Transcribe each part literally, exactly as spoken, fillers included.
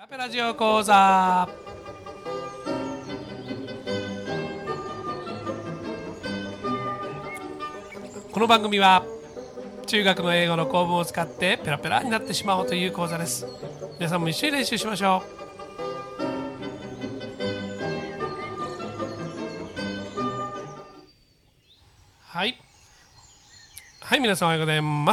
ペラジオ講座。この番組は中学の英語の構文を使ってペラペラになってしまおうという講座です。皆さんも一緒に練習しましょう。はいはい、皆さんおはようございます。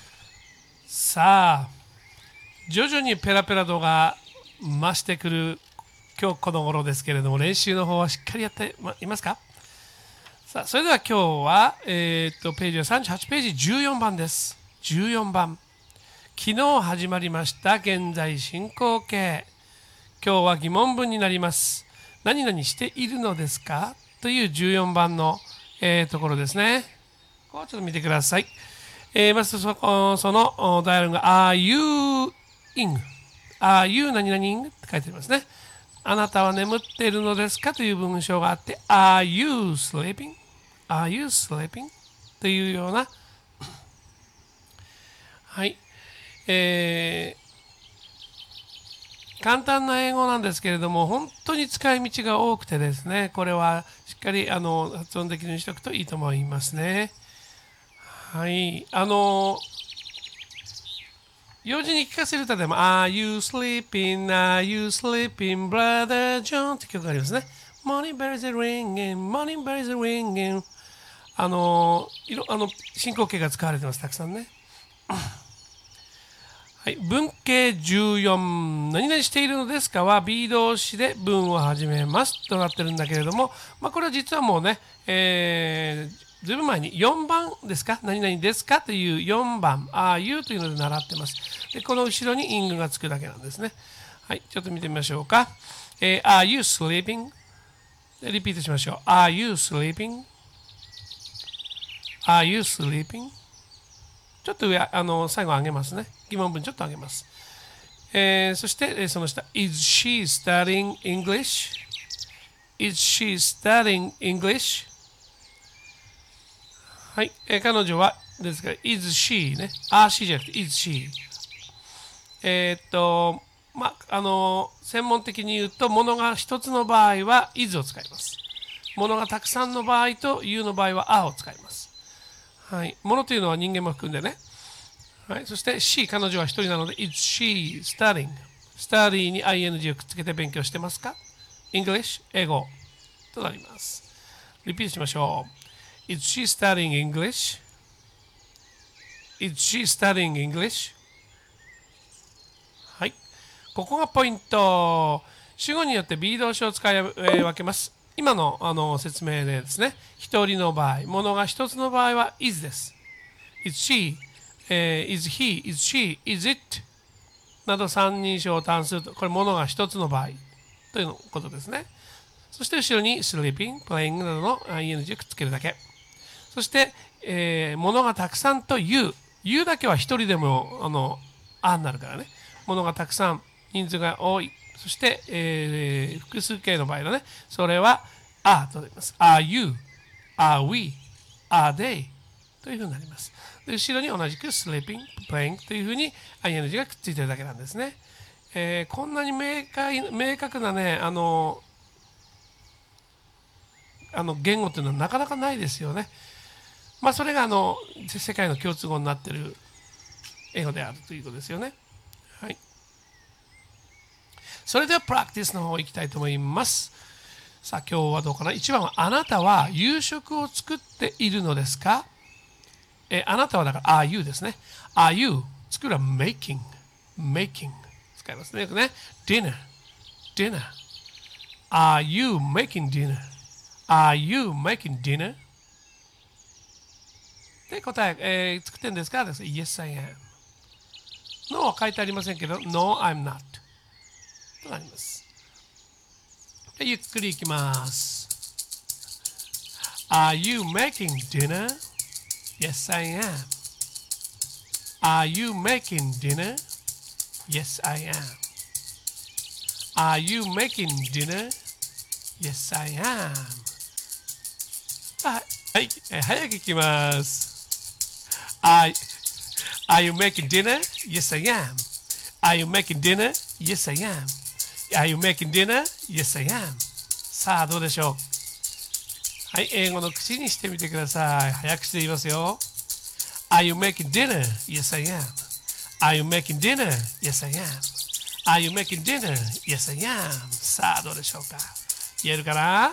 さあ、徐々にペラペラ度が増してくる今日この頃ですけれども、練習の方はしっかりやっていますか？さあ、それでは今日は、えー、っとページはさんじゅうはちページじゅうよんばんです。じゅうよんばん、昨日始まりました現在進行形。今日は疑問文になります。何々しているのですかというじゅうよんばんの、えー、ところですね。ここちょっと見てください。えー、まず そ, そのダイアログが Are you in?Are you 何々 in? って書いてありますね。あなたは眠っているのですかという文章があって Are you sleeping?Are you sleeping? というようなはい、えー、簡単な英語なんですけれども、本当に使い道が多くてですね、これはしっかりあの発音できるようにしておくといいと思いますね。はい、あの幼児に聞かせる歌でも Are you sleeping? Are you sleeping? Brother John って曲がありますね。Morning bells are ringing, morning bells are ringing。あのいろあの進行形が使われてます、たくさんね。はい、文系じゅうよん、何々しているのですかは B 動詞で文を始めますとなってるんだけれども、まあ、これは実はもうね、えーずいぶん前によんばんですか、何々ですかというよんばん、Are you というので習ってます。で、この後ろに ing がつくだけなんですね。はい、ちょっと見てみましょうか。えー、Are you sleeping? リピートしましょう。Are you sleeping? Are you sleeping? ちょっと上、あの、最後上げますね。疑問文ちょっと上げます。えー、そして、その下、Is she studying English? Is she studying English?はい、えー、彼女はですから is she ね、あ she じゃなくて is she。えー、っとまああの専門的に言うと、ものが一つの場合は is を使います。ものがたくさんの場合と you の場合は are を使います。はい、ものというのは人間も含んでね。はい、そして she 彼女は一人なので is she studying study に ing をくっつけて勉強してますか？ English 英語となります。リピートしましょう。Is she studying English? Is she studying English? はい。ここがポイント。主語によって B 動詞を使い分けます。今の、あの説明でですね、一人の場合、ものが一つの場合は is です。Is she?、えー、is he?is she?is it? など三人称単数と、これものが一つの場合ということですね。そして後ろに sleeping, playing などの ing をくっつけるだけ。そして、えー、物がたくさんと you。you だけは一人でも、あの、あになるからね。物がたくさん、人数が多い。そして、えー、複数形の場合のね、それは are となります。are you?are we?are they? というふうになります。で、後ろに同じく sleeping, playing というふうに ing がくっついてるだけなんですね。えー、こんなに明快明確なね、あの、あの言語というのはなかなかないですよね。まあ、それがあの世界の共通語になっている英語であるということですよね。はい。それではプラクティスの方行きたいと思います。さあ、今日はどうかな。いちばんは、あなたは夕食を作っているのですか？えあなたはだから Are you ですね。Are you 作るは making making 使いますね。よくね。dinner dinner Are you making dinner?Are you making dinner? で、答え、えー、作ってるんですか？ Yes, I am. No は書いてありませんけど、No, I'm not. となります。で、ゆっくりいきます。Are you making dinner? Yes, I am. Are you making dinner? Yes, I am. Are you making dinner? Yes, I am.はい、えー、早くいきます。Are, are you making dinner? Yes, I am. Are you making dinner? Yes, I am. Are you making dinner? Yes, I am. さあ、どうでしょう。はい、英語の口にしてみてください。早口で言いますよ。Are you making dinner? Yes, I am. Are you making dinner? Yes, I am. Are you making dinner? Yes, I am. さあ、どうでしょうか。言えるかな。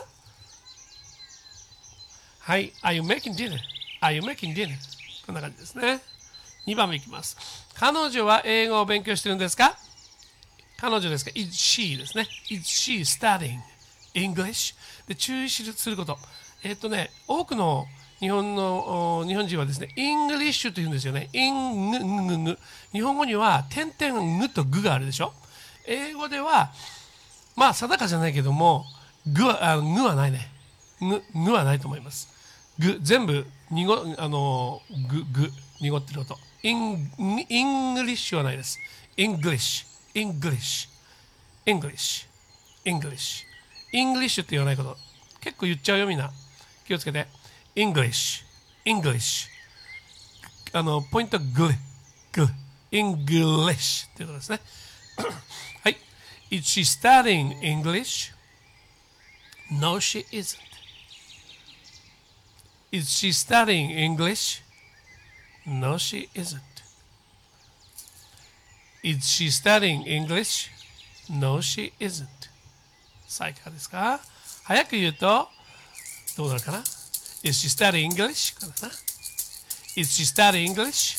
はい、Are you making dinner? Are you making dinner? こんな感じですね。にばんめいきます。彼女は英語を勉強してるんですか。彼女ですか。Is she ですね。Is she studying English? で、注意すること。えっとね、多くの日本の日本人はですね、English と言うんですよね。イングググ日本語には点々ぐとぐがあるでしょ。英語ではまあ定かじゃないけども、ぐはあぐはないね。ぐぐはないと思います。ぐ全部にごあのぐぐ濁ってる音。インイングリッシュはないです。English English English English English って言わないこと。結構言っちゃうよみんな。気をつけて。English English あのポイントはグリグ English っていうことですね。はい。Is she studying English? No, she isn't. Is she studying English? No, she isn't. Is she studying English? No, she isn't. さあ、いかがですか。早く言うとどうなるかな。Is she studying English? かな。Is she studying English?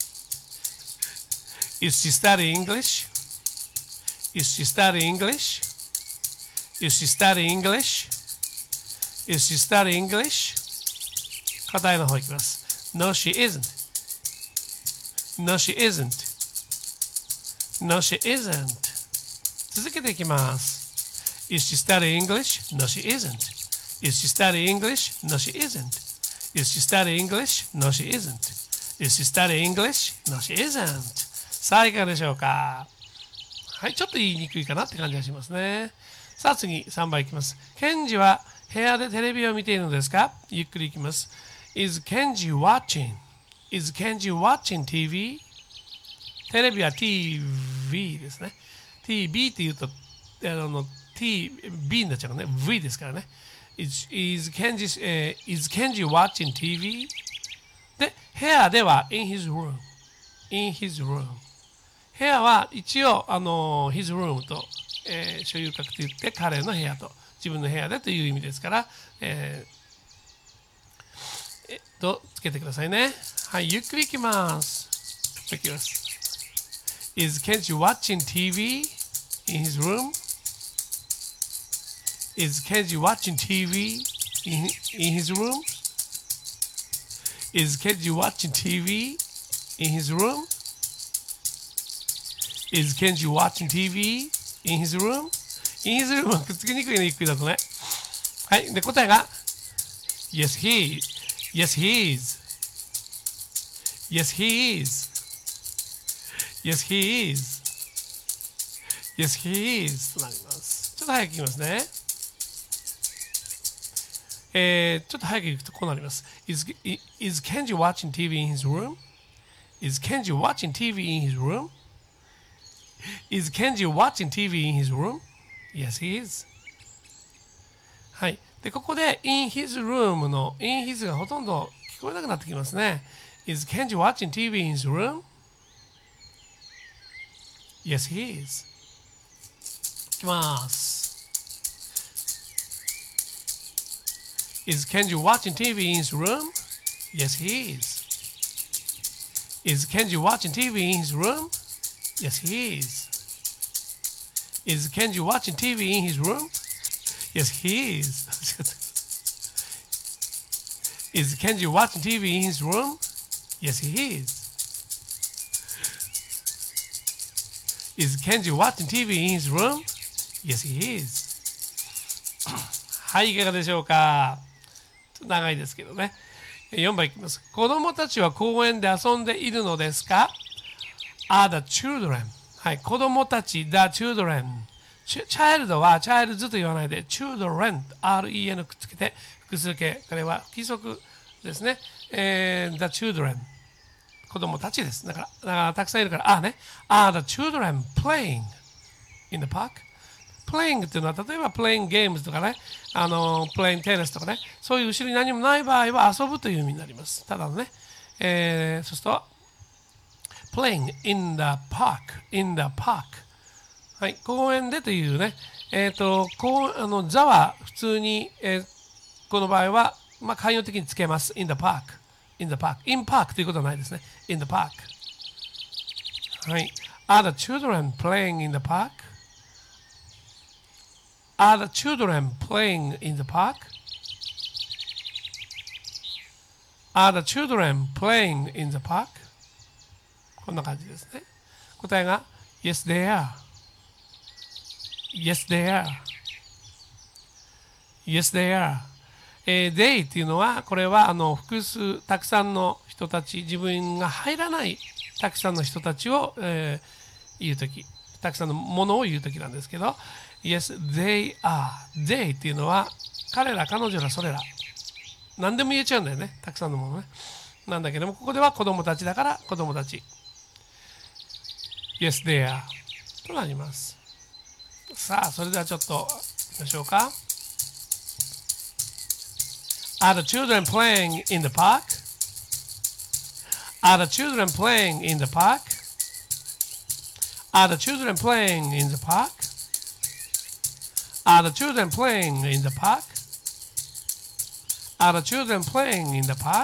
Is she studying English? Is she studying English? Is she studying English? Is she studying English? 答えの方いきます。No, she isn't. No, she isn't. No, she isn't. 続けていきます。Is she studying English? No, she isn't. Is she studying English? No, she isn't. Is she studying English? No, she isn't. Is she studying English? No, she isn't. さあ、いかがでしょうか。はい、ちょっと言いにくいかなって感じがしますね。さあ、次、さんばんいきます。ケンジは部屋でテレビを見ているのですか。ゆっくりいきます。Is Kenji watching? Is Kenji watching ティーブイ? テレビは ティーブイ ですね。ティーブイ って言うと、あの、T、B になっちゃうね。V ですからね。Is, is, Kenji, えー、is Kenji watching ティーブイ? で、部屋では in his room. in his room. 部屋は一応、あの、his room と、えー、所有格と言って彼の部屋と自分の部屋でという意味ですから、えー、えっと、つけてくださいね。はい、ゆっくりいきます。いきます。Is Kenji watching ティーブイ in his room? Is Kenji watching ティーブイ in, in his room? Is Kenji watching ティーブイ in his room? Is Kenji watching ティーブイ in his room? in his room はくっつけにくいね、ゆっくりだとね。はい。で、答えが Yes, he is. Yes, he is. Yes, he is. Yes, he is. Yes, he is. となります。ちょっと早くいきますね。えー、ちょっと早くいくとこうなります。Is, is Kenji watching ティーブイ in his room? Is Kenji watching ティーブイ in his room? Is Kenji watching ティーブイ in his room? Yes, he is. はい。で、ここで in his room の in his がほとんど聞こえなくなってきますね。Is Kenji watching ティーブイ in his room? Yes, he is. いきます。Is Kenji watching ティーブイ in his room? Yes, he is. Is Kenji watching ティーブイ in his room? Yes, he is. Is Kenji watching ティーブイ in his room? Yes, he is. Is Kenji watching ティーブイ in his room? Yes, he is. Is Kenji watching ティーブイ in his room? Yes, he is. はい、いかがでしょうか。長いですけどね。よんばんいきます。子供たちは公園で遊んでいるのですか。 Are the children. はい、子供たち、the children。チャイルドはチャイルズと言わないで、children、アールイーエヌ くっつけて、複数形。これは規則ですね。えー、the children。子供たちです。だから、だからたくさんいるから、あね。Are the children playing? in the park? playing っていうのは例えば playing games とかね、あの playing tennis とかね、そういう後ろに何もない場合は遊ぶという意味になります。ただのね、えー、そうすると playing in the park in the park、 はい、公園でというね、えっ、ー、とこうあの座は普通に、えー、この場合はまあ慣用的につけます。 in the park in the park in park ということはないですね。 in the park、 はい。 Are the children playing in the park? Are the children playing in the park? Are the children playing in the park? こんな感じですね。答えが Yes they are Yes they are Yes they are、えー、they っていうのはこれはあの複数たくさんの人たち、自分が入らないたくさんの人たちを、えー、言うとき、たくさんのものを言うときなんですけど、Yes, they are. They っていうのは彼ら、彼女ら、それら。何でも言えちゃうんだよね。たくさんのものね。なんだけども、ここでは子供たちだから子供たち。Yes, they are. となります。さあ、それではちょっと行きましょうか。Are the children playing in the park? Are the children playing in the park? Are the children playing in the park? Are the children playing in the park? Are the children playing in the park?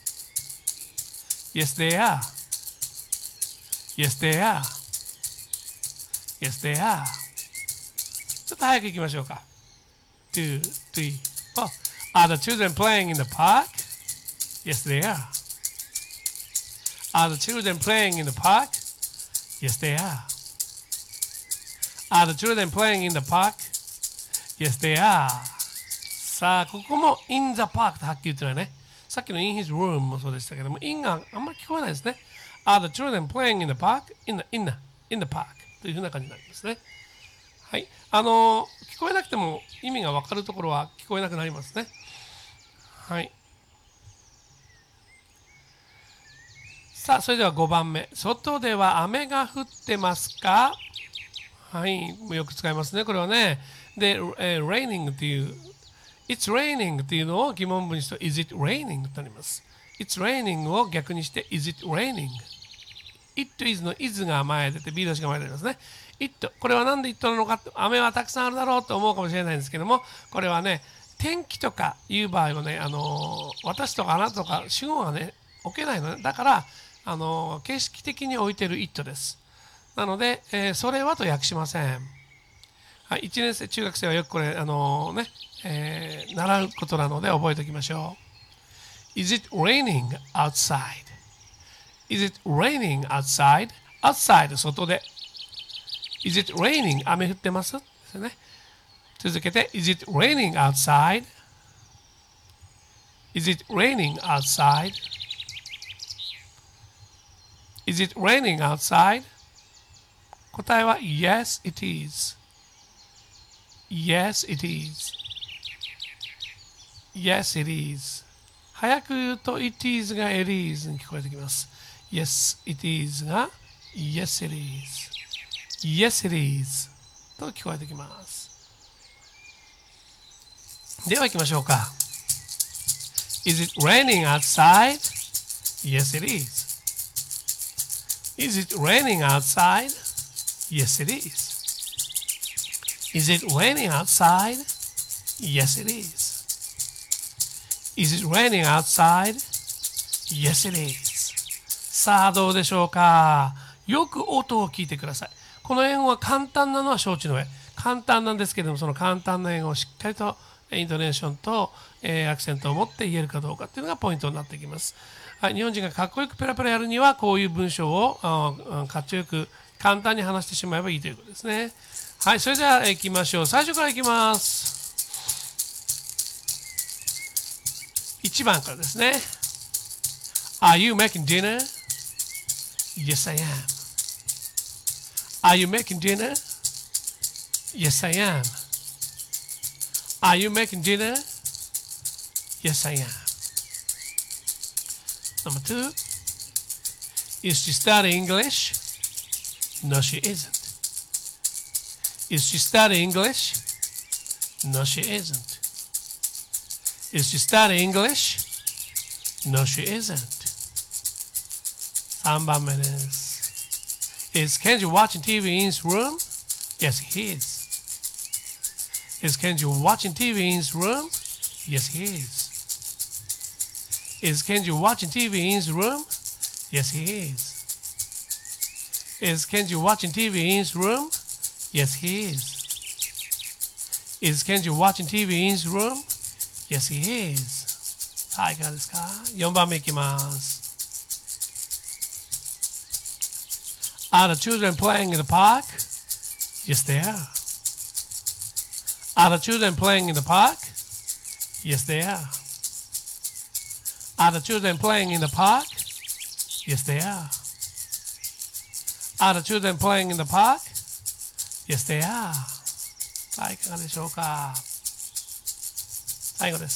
Yes, they are. Yes, they are. Yes, they are. ちょっと早く行きましょうか。two, three, four. Are the children playing in the park? Yes, they are. Are the children playing in the park? Yes, they are. Are the children playing in the park? Yes, they are. さあ、ここも in the park とはっきり言ってないね。さっきの in his room もそうでしたけども、in があんまり聞こえないですね。Are the children playing in the park? In the, in the, in the park というふうな感じになりますね。はい。あのー、聞こえなくても意味がわかるところは聞こえなくなりますね。はい。さあ、それではごばんめ。外では雨が降ってますか？はい。よく使いますね。これはね。で、えー、raining っていう、It's raining っていうのを疑問文にして Is it raining となります。It's raining を逆にして Is it raining? It is の is が前出て B 動詞が前出てますね。It。これはなんで It なのか、雨はたくさんあるだろうと思うかもしれないんですけども、これはね、天気とかいう場合はね、あのー、私とかあなたとか主語がね、置けないのね。だから、あのー、形式的に置いてる It です。なので、えー、それはと訳しません。はい、いちねん生、中学生はよくこれ、あのー、ね、えー、習うことなので覚えておきましょう。Is it raining outside? Is it raining outside? outside 外で。Is it raining? 雨降ってますですね。続けて、Is it raining outside? Is it raining outside? Is it raining outside? 答えは Yes, it is. Yes, it is. Yes, it is. 早く言うと It is が It is に聞こえてきます。Yes, it is が Yes, it is. Yes, it is と聞こえてきます。では行きましょうか。Is it raining outside? Yes, it is. Is it raining outside? Yes, it is. Is it raining outside? Yes, it is. Is it raining outside? Yes, it is. さあ、どうでしょうか。よく音を聞いてください。この英語は簡単なのは承知の上。簡単なんですけれども、その簡単な英語をしっかりとイントネーションと、えー、アクセントを持って言えるかどうかっていうのがポイントになってきます。はい、日本人がかっこよくペラペラやるには、こういう文章をかっちょよく簡単に話してしまえばいいということですね。はい、それでは行きましょう。最初から行きます。いちばんからですね。Are you making dinner? Yes, I am. Are you making dinner? Yes, I am. Are you making dinner? Yes, I am. Number two. Is she studying English? No, she isn't. Is she studying English? No, she isn't. Is she studying English? No, she isn't. さんばんめです。Is Kenji watching ティーブイ in his room? Yes, he is. Is Kenji watching ティーブイ in his room? Yes, he is. Is Kenji watching ティーブイ in his room? Yes, he is. Is Kenji watching ティーブイ in his room? Yes, he is. Is Kenji watching ティーブイ in his room? Yes, he is. はい、いかがですか？ よん 番目いきます。Are the children playing in the park? Yes, they are. Are the children playing in the park? Yes, they are. Are the children playing in the park? Yes, they are. Are the children playing in the park? Yes, they are. はい、いかがでしょうか。最後です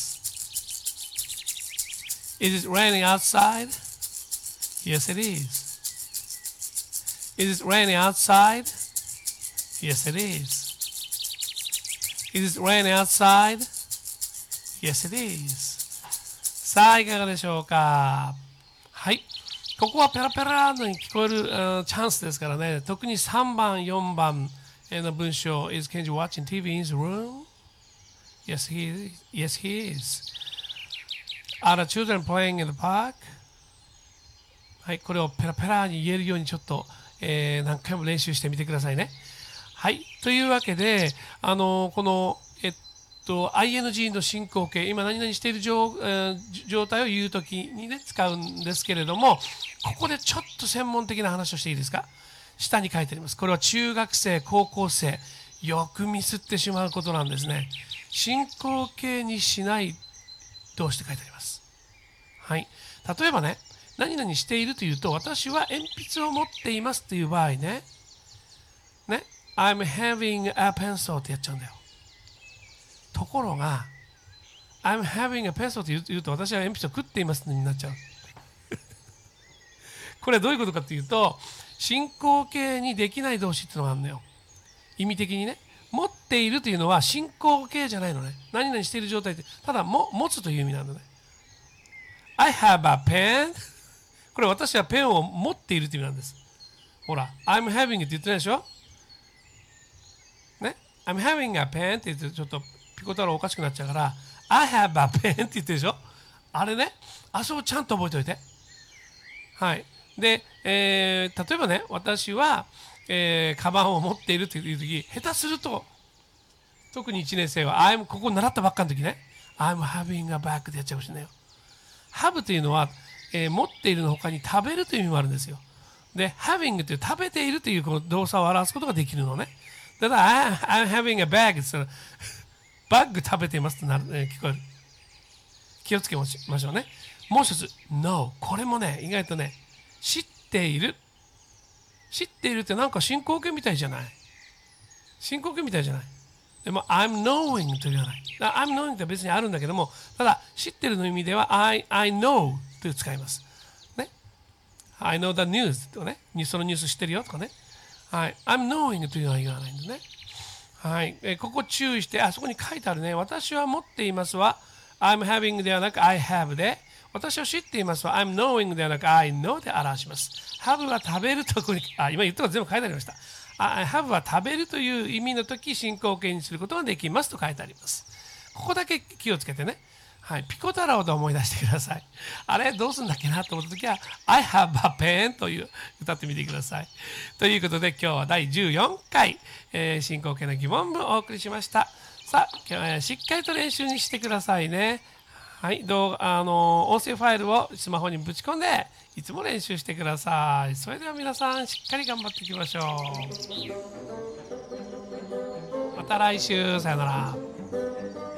。Is it raining outside? Yes, it is. Is it raining outside? Yes, it is. Is it raining outside? Yes, it is. さあ、いかがでしょうか。はい。ここはペラペラのに聞こえる、uh, チャンスですからね。特にさんばん、よんばんの文章。Is Kenji watching ティーブイ in his room? Yes, he is. Yes, he is. Are the children playing in the park? はい、これをペラペラに言えるようにちょっと、えー、何回も練習してみてくださいね。はい、というわけで、あのこの、えっと、アイエヌジー の進行形、今何々している 状,、えー、状態を言うときにね、使うんですけれども、ここでちょっと専門的な話をしていいですか？下に書いてあります。これは中学生、高校生、よくミスってしまうことなんですね。進行形にしない動詞って書いてあります。はい。例えばね、何々しているというと、私は鉛筆を持っていますという場合ね、ね、I'm having a pencil ってやっちゃうんだよ。ところが、I'm having a pencil って言うと、私は鉛筆を食っていますになっちゃう。これはどういうことかというと、進行形にできない動詞っていうのがあるのよ。意味的にね。持っているというのは進行形じゃないのね。何々している状態って、ただも持つという意味なんだね。I have a pen. これ私はペンを持っているという意味なんです。ほら、I'm having って言ってないでしょ？ね？ I'm having a pen って言ってちょっとピコ太郎おかしくなっちゃうから、I have a pen って言ってるでしょ？あれね、あそこちゃんと覚えておいて。はい。で、えー、例えばね、私は、えー、カバンを持っているというとき、下手すると、特にいちねん生は、I'm ここ習ったばっかのときね、I'm having a bag ってやっちゃうかもしれないよ。have というのは、えー、持っているの他に食べるという意味もあるんですよ。で、having という食べているというこの動作を表すことができるのね。だから、I'm having a bag って言ったら、バッグ食べていますとなる、えー、聞こえる。気をつけましょうね。もう一つ、no。これもね、意外とね、知っている。知っているってなんか進行形みたいじゃない。進行形みたいじゃない。でも、I'm knowing と言わない。I'm knowing って別にあるんだけども、ただ、知ってるの意味では、I, I know と使います。ね。I know the news とかね。そのニュース知ってるよとかね。はい。I'm knowing というのは言わないんですね。はい。えここ注意して、あそこに書いてあるね。私は持っていますは、I'm having ではなく I have で、私は知っていますは I'm knowing ではなく I know で表します。have は食べるとこに、あ、今言ったこと全部書いてありました。I have は食べるという意味の時、進行形にすることができますと書いてあります。ここだけ気をつけてね。はい。ピコ太郎と思い出してください。あれどうするんだっけなと思った時は I have a pen という歌ってみてください。ということで今日はだいじゅうよんかい、えー、進行形の疑問文をお送りしました。さあ、今日はしっかりと練習にしてくださいね。はい、動画、あの、音声ファイルをスマホにぶち込んで、いつも練習してください。それでは皆さん、しっかり頑張っていきましょう。また来週、さよなら。